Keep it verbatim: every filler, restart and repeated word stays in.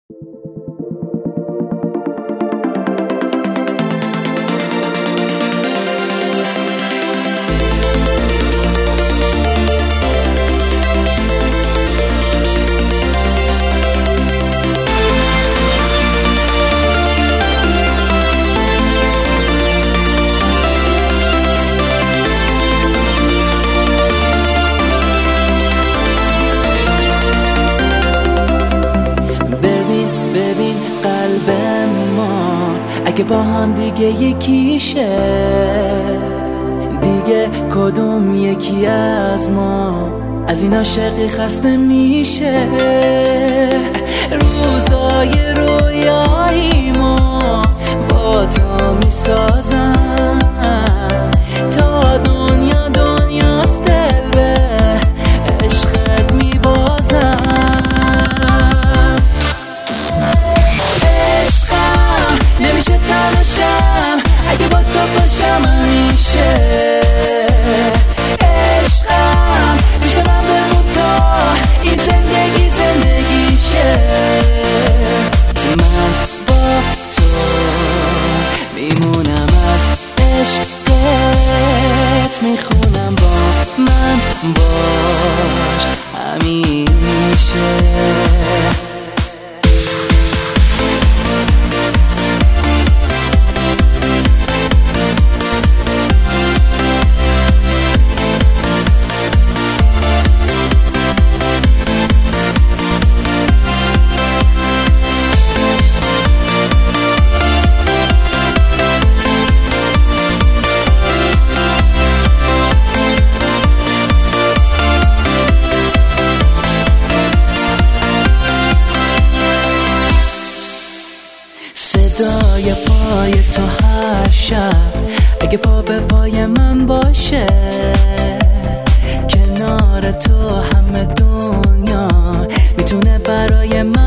اگه با هم دیگه یکیشه، دیگه کدوم یکی از ما از این عاشقی خسته میشه؟ روزای رویایی ما با تو میسازم تا دنیا دنیاست، دل به عشقت میبازم. نمیشه تنشم اگه با تو باشم همیشه. عشقم میشه من بمون تا این زندگی زندگیشه. من با تو میمونم، از عشقت میخونم، با من باش همیشه. صدای پای تو هر شب اگه پا به پای من باشه، کنار تو همه دنیا میتونه برای من